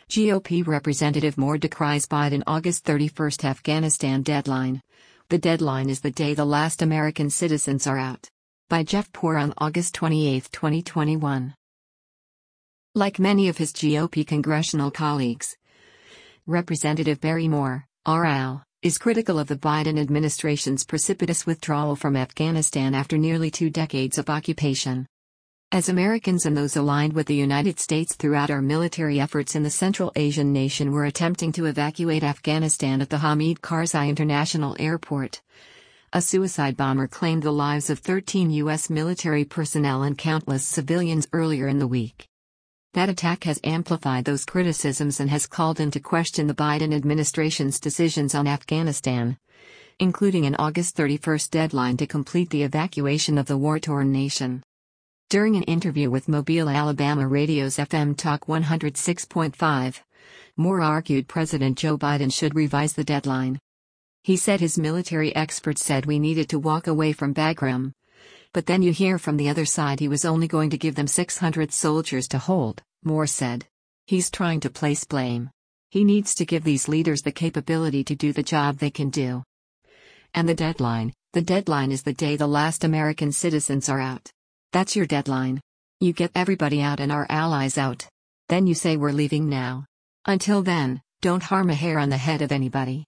GOP Representative Moore decries Biden August 31 Afghanistan deadline. The deadline is the day the last American citizens are out. By Jeff Poore on August 28, 2021. Like many of his GOP congressional colleagues, Representative Barry Moore, RL, is critical of the Biden administration's precipitous withdrawal from Afghanistan after nearly 2 decades of occupation. As Americans and those aligned with the United States throughout our military efforts in the Central Asian nation were attempting to evacuate Afghanistan at the Hamid Karzai International Airport, a suicide bomber claimed the lives of 13 U.S. military personnel and countless civilians earlier in the week. That attack has amplified those criticisms and has called into question the Biden administration's decisions on Afghanistan, including an August 31 deadline to complete the evacuation of the war-torn nation. During an interview with Mobile, Alabama radio's FM Talk 106.5, Moore argued President Joe Biden should revise the deadline. He said his military experts said we needed to walk away from Bagram. But then you hear from the other side he was only going to give them 600 soldiers to hold, Moore said. He's trying to place blame. He needs to give these leaders the capability to do the job they can do. And the deadline is the day the last American citizens are out. That's your deadline. You get everybody out and our allies out. Then you say we're leaving now. Until then, don't harm a hair on the head of anybody.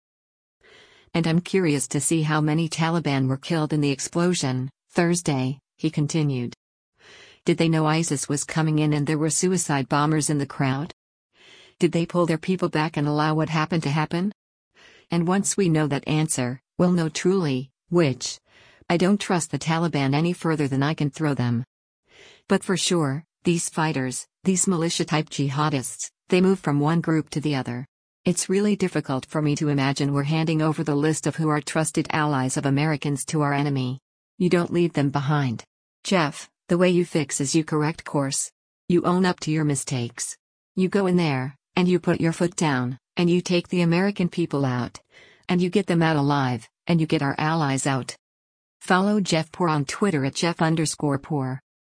And I'm curious to see how many Taliban were killed in the explosion, Thursday, he continued. Did they know ISIS was coming in and there were suicide bombers in the crowd? Did they pull their people back and allow what happened to happen? And once we know that answer, we'll know truly, which. I don't trust the Taliban any further than I can throw them. But for sure, these fighters, these militia-type jihadists, they move from one group to the other. It's really difficult for me to imagine we're handing over the list of who are trusted allies of Americans to our enemy. You don't leave them behind. Jeff, the way you fix is you correct course. You own up to your mistakes. You go in there, and you put your foot down, and you take the American people out. And you get them out alive, and you get our allies out. Follow Jeff Poore on Twitter at Jeff_Poore.